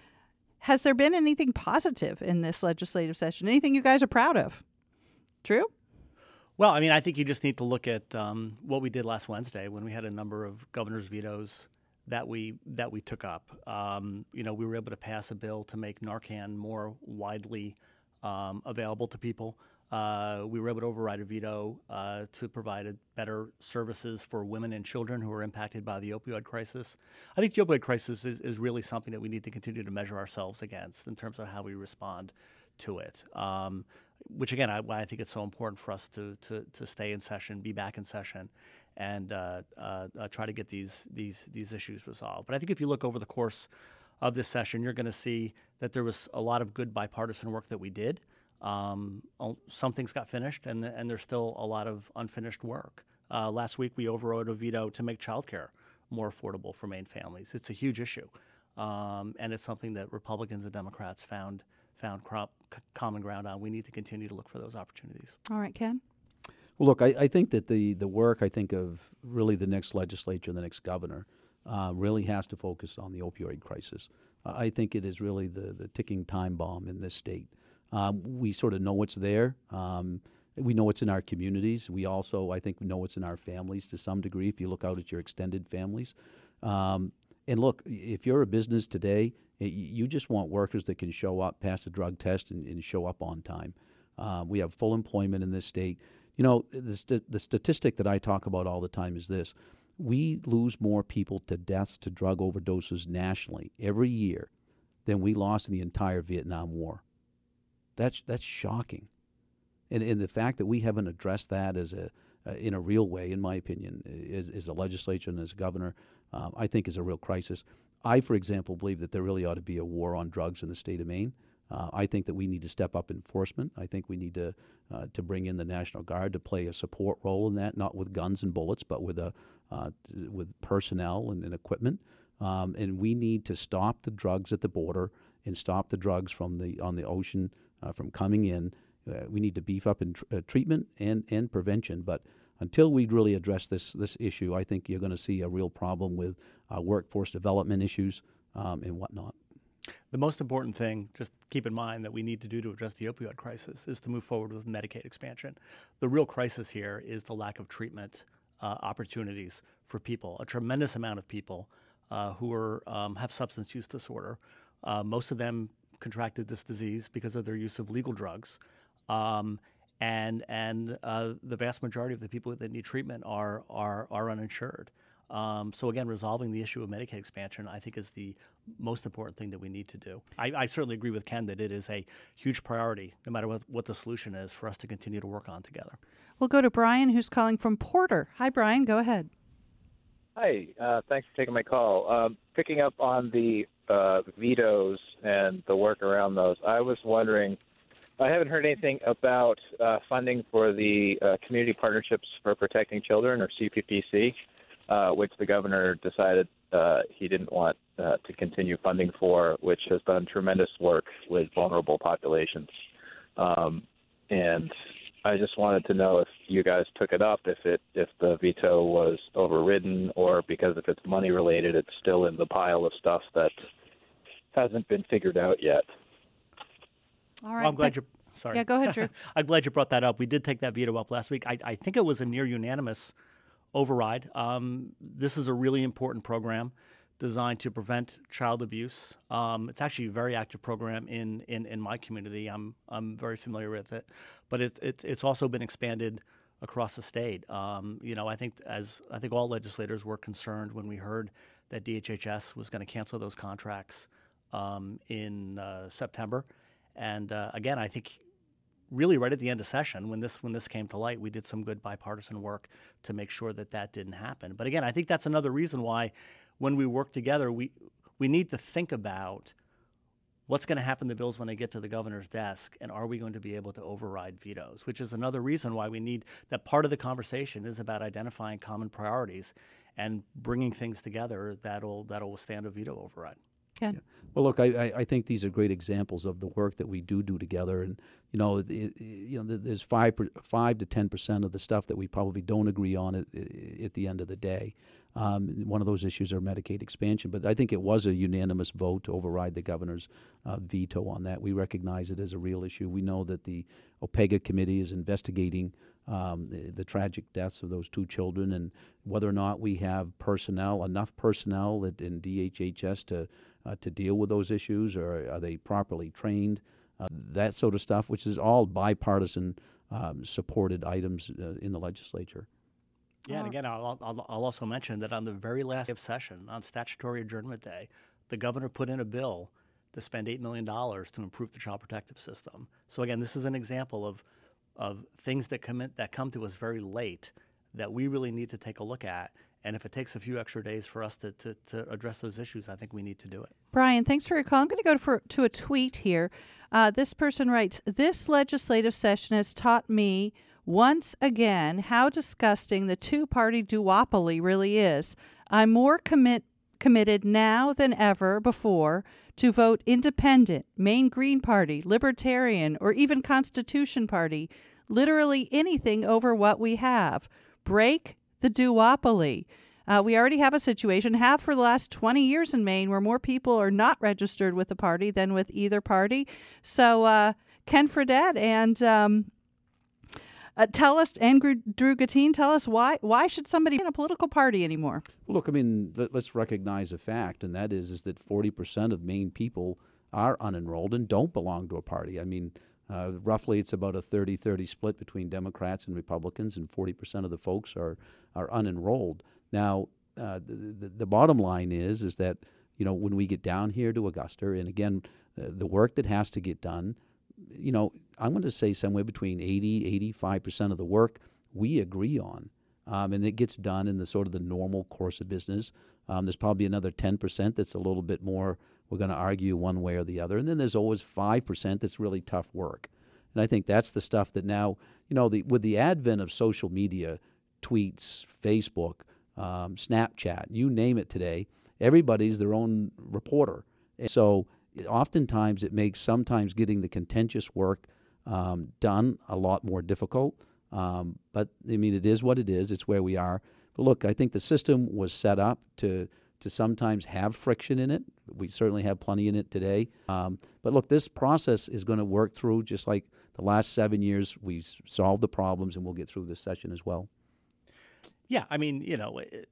Has there been anything positive in this legislative session? Anything you guys are proud of? Drew? Well, I mean, I think you just need to look at um, what we did last Wednesday when we had a number of governor's vetoes that we that we took up. Um, you know, we were able to pass a bill to make Narcan more widely um, available to people. Uh, we were able to override a veto uh, to provide better services for women and children who are impacted by the opioid crisis. I think the opioid crisis is, is really something that we need to continue to measure ourselves against in terms of how we respond to it. Um, which again, I, why I think it's so important for us to, to to stay in session, be back in session, and uh, uh, uh, try to get these these these issues resolved. But I think if you look over the course of this session, you're going to see that there was a lot of good bipartisan work that we did. Um, some things got finished, and and there's still a lot of unfinished work. Uh, last week, we overrode a veto to make childcare more affordable for Maine families. It's a huge issue, um, and it's something that Republicans and Democrats found found crop, c- common ground on. We need to continue to look for those opportunities. All right, Ken? Well, look, I, I think that the, the work, I think, of really the next legislature, the next governor, uh, really has to focus on the opioid crisis. Uh, I think it is really the, the ticking time bomb in this state. Um, we sort of know it's there. Um, we know it's in our communities. We also, I think, know it's in our families to some degree if you look out at your extended families. Um, and look, if you're a business today, you just want workers that can show up, pass a drug test, and, and show up on time. Um, we have full employment in this state. You know, the, st- the statistic that I talk about all the time is this. We lose more people to deaths to drug overdoses nationally every year than we lost in the entire Vietnam War. That's that's shocking. And, and the fact that we haven't addressed that as a uh, in a real way, in my opinion, as, as a legislature and as a governor, um, I think is a real crisis. I, for example, believe that there really ought to be a war on drugs in the state of Maine. Uh, I think that we need to step up enforcement. I think we need to uh, to bring in the National Guard to play a support role in that, not with guns and bullets, but with a uh, with personnel and, and equipment. Um, and we need to stop the drugs at the border and stop the drugs from the on the ocean uh, from coming in. Uh, we need to beef up in tr- uh, treatment and, and prevention. But until we really address this this issue, I think you're going to see a real problem with uh, workforce development issues um, and whatnot. The most important thing, just keep in mind, that we need to do to address the opioid crisis is to move forward with Medicaid expansion. The real crisis here is the lack of treatment uh, opportunities for people, a tremendous amount of people uh, who are um, have substance use disorder. Uh, most of them contracted this disease because of their use of legal drugs. Um, and and uh, the vast majority of the people that need treatment are are, are uninsured. Um, so again, resolving the issue of Medicaid expansion, I think, is the most important thing that we need to do. I, I certainly agree with Ken that it is a huge priority, no matter what, what the solution is, for us to continue to work on together. We'll go to Brian, who's calling from Porter. Hi, Brian. Go ahead. Hi. Uh, thanks for taking my call. Um, picking up on the uh, vetoes and the work around those, I was wondering, I haven't heard anything about uh, funding for the uh, Community Partnerships for Protecting Children, or C P P C. Uh, which the governor decided uh, he didn't want uh, to continue funding for, which has done tremendous work with vulnerable populations. Um, and I just wanted to know if you guys took it up, if it if the veto was overridden, or because if it's money related, it's still in the pile of stuff that hasn't been figured out yet. All right. Well, I'm glad you're sorry. Yeah, go ahead, Drew. I'm glad you brought that up. We did take that veto up last week. I, I think it was a near unanimous override. Um, this is a really important program designed to prevent child abuse. Um, it's actually a very active program in, in, in my community. I'm I'm very familiar with it, but it's it's it's also been expanded across the state. Um, you know, I think as I think all legislators were concerned when we heard that D H H S was going to cancel those contracts um, in uh, September, and uh, again, I think. Really, right at the end of session, when this when this came to light, we did some good bipartisan work to make sure that that didn't happen. But again, I think that's another reason why, when we work together, we we need to think about what's going to happen to bills when they get to the governor's desk, and are we going to be able to override vetoes? Which is another reason why we need that part of the conversation is about identifying common priorities and bringing things together that'll that'll withstand a veto override. Yeah. Well, look, I, I think these are great examples of the work that we do do together, and you know, it, it, you know, there's five five to ten percent of the stuff that we probably don't agree on at, at the end of the day. Um, one of those issues are Medicaid expansion, but I think it was a unanimous vote to override the governor's uh, veto on that. We recognize it as a real issue. We know that the OPEGA committee is investigating um, the, the tragic deaths of those two children, and whether or not we have personnel, enough personnel at, in D H H S to Uh, to deal with those issues, or are they properly trained, uh, that sort of stuff, which is all bipartisan um, supported items uh, in the legislature. Yeah, and again, I'll, I'll, I'll also mention that on the very last day of session, on statutory adjournment day, the governor put in a bill to spend eight million dollars to improve the child protective system. So again, this is an example of of things that come in, that come to us very late that we really need to take a look at. And if it takes a few extra days for us to, to, to address those issues, I think we need to do it. Brian, thanks for your call. I'm going to go for, to a tweet here. Uh, this person writes, this legislative session has taught me once again how disgusting the two-party duopoly really is. I'm more commit, committed now than ever before to vote independent, Maine Green Party, Libertarian, or even Constitution Party, literally anything over what we have. Break the duopoly. Uh, we already have a situation, have for the last twenty years in Maine, where more people are not registered with the party than with either party. So, uh, Ken Fredette and um, uh, tell us, and Drew Gatine, tell us why why should somebody be in a political party anymore? Well, look, I mean, let, let's recognize a fact, and that is, is that forty percent of Maine people are unenrolled and don't belong to a party. I mean, Uh, roughly, it's about a thirty thirty split between Democrats and Republicans, and forty percent of the folks are are unenrolled. Now, uh, the, the, the bottom line is is that, you know, when we get down here to Augusta, and again, uh, the work that has to get done, you know, I'm going to say somewhere between eighty, eighty-five percent of the work we agree on. um, and it gets done in the sort of the normal course of business. Um, there's probably another ten percent that's a little bit more, we're going to argue one way or the other. And then there's always five percent that's really tough work. And I think that's the stuff that now, you know, the, with the advent of social media, tweets, Facebook, um, Snapchat, you name it today, everybody's their own reporter. And so oftentimes it makes sometimes getting the contentious work um, done a lot more difficult. Um, but, I mean, it is what it is. It's where we are. But look, I think the system was set up to to sometimes have friction in it. We certainly have plenty in it today. Um, but look, this process is going to work through just like the last seven years. We've solved the problems, and we'll get through this session as well. Yeah, I mean, you know, it,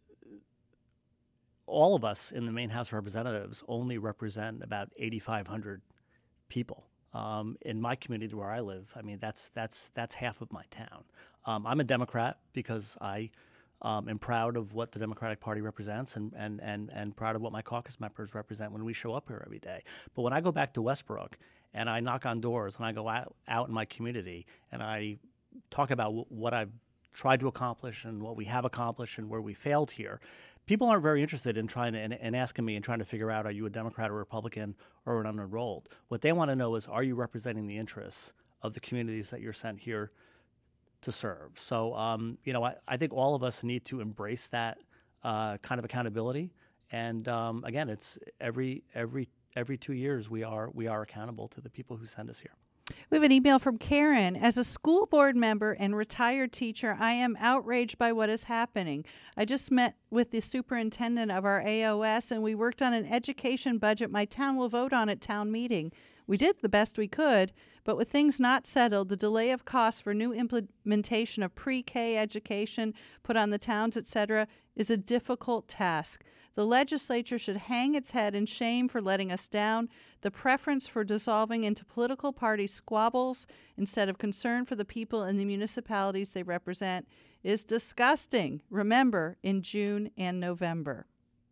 all of us in the Maine House of Representatives only represent about eighty-five hundred people. Um, in my community where I live, I mean, that's that's that's half of my town. Um, I'm a Democrat because I um, am proud of what the Democratic Party represents and, and, and, and proud of what my caucus members represent when we show up here every day. But when I go back to Westbrook and I knock on doors and I go out, out in my community and I talk about w- what I've tried to accomplish and what we have accomplished and where we failed here, people aren't very interested in trying to and, and asking me and trying to figure out, are you a Democrat or Republican or an unenrolled? What they want to know is, are you representing the interests of the communities that you're sent here to serve? So, um, you know, I, I think all of us need to embrace that uh, kind of accountability. And um, again, it's every every every two years we are we are accountable to the people who send us here. We have an email from Karen. As a school board member and retired teacher, I am outraged by what is happening. I just met with the superintendent of our A O S, and we worked on an education budget my town will vote on at town meeting. We did the best we could, but with things not settled, the delay of costs for new implementation of pre-K education put on the towns, et cetera, is a difficult task. The legislature should hang its head in shame for letting us down. The preference for dissolving into political party squabbles instead of concern for the people in the municipalities they represent is disgusting. Remember, in June and November.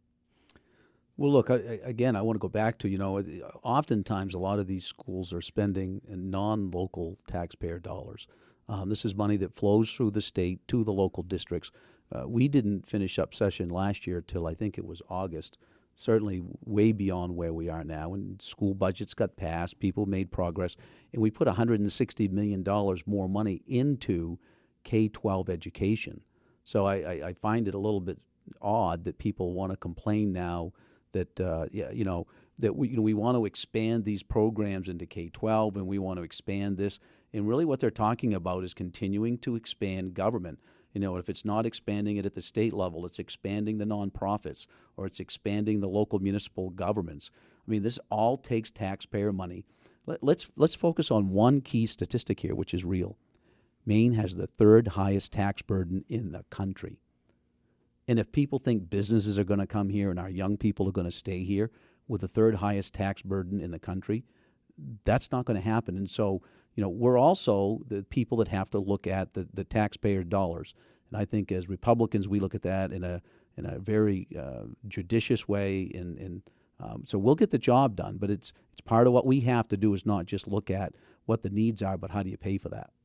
Well, look, I, again, I want to go back to, you know, oftentimes a lot of these schools are spending non-local taxpayer dollars. Um, this is money that flows through the state to the local districts. Uh, we didn't finish up session last year till I think it was August, certainly way beyond where we are now. And school budgets got passed, people made progress, and we put one hundred sixty million dollars more money into K twelve education. So I, I, I find it a little bit odd that people want to complain now that, uh, yeah, you know, that we, you know, we want to expand these programs into K twelve and we want to expand this. And really what they're talking about is continuing to expand government. You know, if it's not expanding it at the state level, it's expanding the nonprofits or it's expanding the local municipal governments. I mean, this all takes taxpayer money. Let, let's let's focus on one key statistic here, which is real. Maine has the third highest tax burden in the country. And if people think businesses are going to come here and our young people are going to stay here with the third highest tax burden in the country, that's not going to happen. And so, you know, we're also the people that have to look at the, the taxpayer dollars. And I think as Republicans, we look at that in a in a very uh, judicious way. And, and um, so we'll get the job done. But it's it's part of what we have to do is not just look at what the needs are, but how do you pay for that?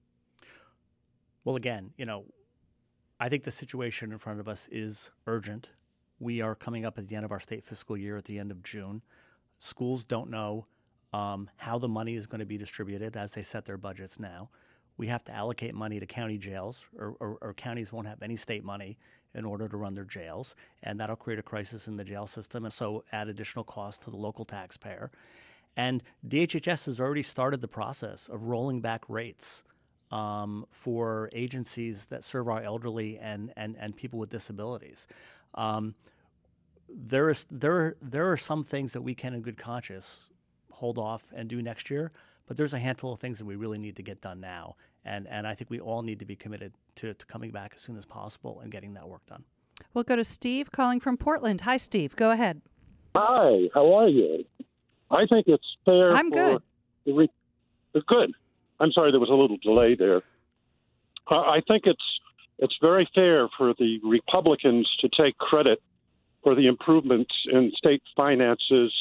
Well, again, you know, I think the situation in front of us is urgent. We are coming up at the end of our state fiscal year at the end of June. Schools don't know um, how the money is going to be distributed as they set their budgets now. We have to allocate money to county jails, or, or, or counties won't have any state money in order to run their jails, and that'll create a crisis in the jail system and so add additional costs to the local taxpayer. And D H H S has already started the process of rolling back rates Um, for agencies that serve our elderly and, and, and people with disabilities. Um, there is there there are some things that we can, in good conscience, hold off and do next year, but there's a handful of things that we really need to get done now, and and I think we all need to be committed to, to coming back as soon as possible and getting that work done. We'll go to Steve calling from Portland. Hi, Steve. Go ahead. Hi. How are you? I think it's fair. I'm for good. The re- good. I'm sorry, there was a little delay there. Uh, I think it's it's very fair for the Republicans to take credit for the improvements in state finances,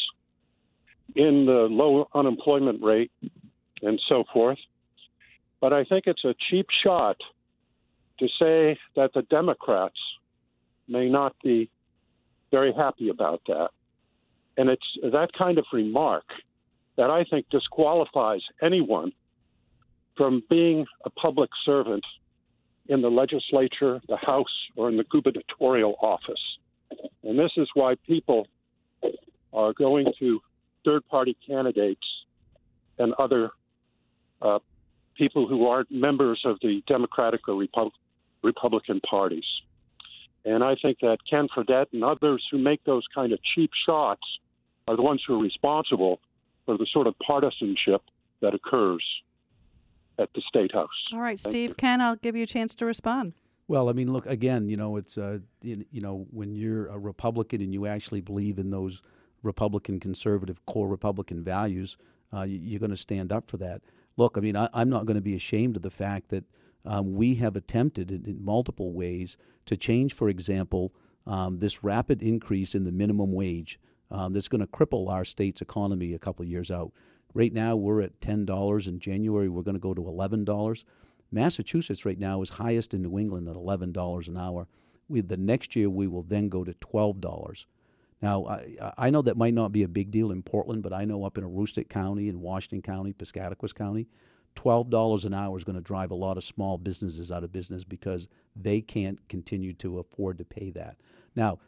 in the low unemployment rate, and so forth. But I think it's a cheap shot to say that the Democrats may not be very happy about that. And it's that kind of remark that I think disqualifies anyone from being a public servant in the legislature, the House, or in the gubernatorial office. And this is why people are going to third-party candidates and other uh, people who aren't members of the Democratic or Repub- Republican parties. And I think that Ken Fredette and others who make those kind of cheap shots are the ones who are responsible for the sort of partisanship that occurs at the State House. All right, Thank Steve, you. Ken, I'll give you a chance to respond. Well, I mean, look, again, you know, it's, uh, you you know, when you're a Republican and you actually believe in those Republican conservative core Republican values, uh, you, you're going to stand up for that. Look, I mean, I, I'm not going to be ashamed of the fact that um, we have attempted in, in multiple ways to change, for example, um, this rapid increase in the minimum wage um, that's going to cripple our state's economy a couple of years out. Right now, we're at ten dollars. In January, we're going to go to eleven dollars. Massachusetts right now is highest in New England at eleven dollars an hour. We, the next year, we will then go to twelve dollars. Now, I, I know that might not be a big deal in Portland, but I know up in Aroostook County, in Washington County, Piscataquis County, twelve dollars an hour is going to drive a lot of small businesses out of business because they can't continue to afford to pay that. Now,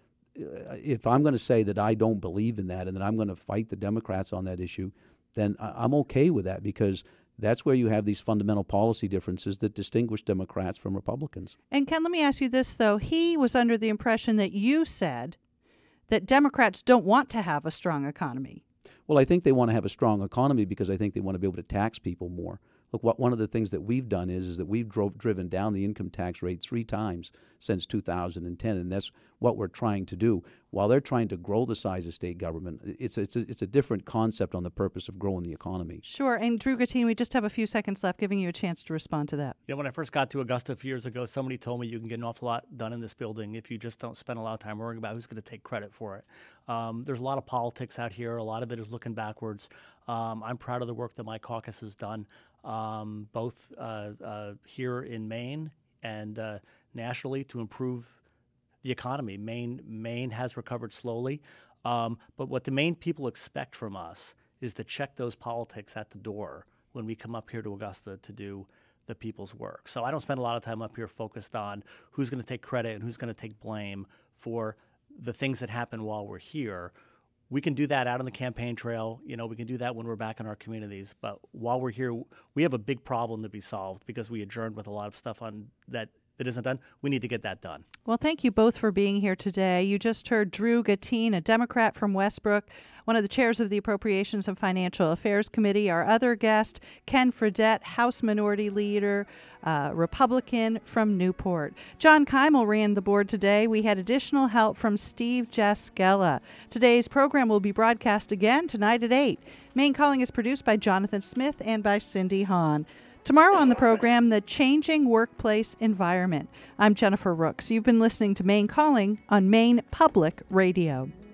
if I'm going to say that I don't believe in that and that I'm going to fight the Democrats on that issue, then I'm okay with that because that's where you have these fundamental policy differences that distinguish Democrats from Republicans. And Ken, let me ask you this, though. He was under the impression that you said that Democrats don't want to have a strong economy. Well, I think they want to have a strong economy because I think they want to be able to tax people more. Look, what one of the things that we've done is is that we've drove, driven down the income tax rate three times since two thousand ten, and that's what we're trying to do. While they're trying to grow the size of state government, it's it's a, it's a different concept on the purpose of growing the economy. Sure, and Drew Gattini, we just have a few seconds left, giving you a chance to respond to that. You know, when I first got to Augusta a few years ago, somebody told me you can get an awful lot done in this building if you just don't spend a lot of time worrying about who's going to take credit for it. Um, there's a lot of politics out here. A lot of it is looking backwards. Um, I'm proud of the work that my caucus has done, um, both uh, uh, here in Maine and uh, nationally, to improve the economy. Maine, Maine has recovered slowly, um, but what the Maine people expect from us is to check those politics at the door when we come up here to Augusta to do the people's work. So I don't spend a lot of time up here focused on who's going to take credit and who's going to take blame for the things that happen while we're here. We can do that out on the campaign trail. You know, we can do that when we're back in our communities. But while we're here, we have a big problem to be solved because we adjourned with a lot of stuff on that that isn't done. We need to get that done. Well, thank you both for being here today. You just heard Drew Gattini, a Democrat from Westbrook, one of the chairs of the Appropriations and Financial Affairs Committee. Our other guest, Ken Fredette, House Minority Leader, uh, Republican from Newport. John Keimel ran the board today. We had additional help from Steve Jaskella. Today's program will be broadcast again tonight at eight. Maine Calling is produced by Jonathan Smith and by Cindy Hahn. Tomorrow on the program, the changing workplace environment. I'm Jennifer Rooks. You've been listening to Maine Calling on Maine Public Radio.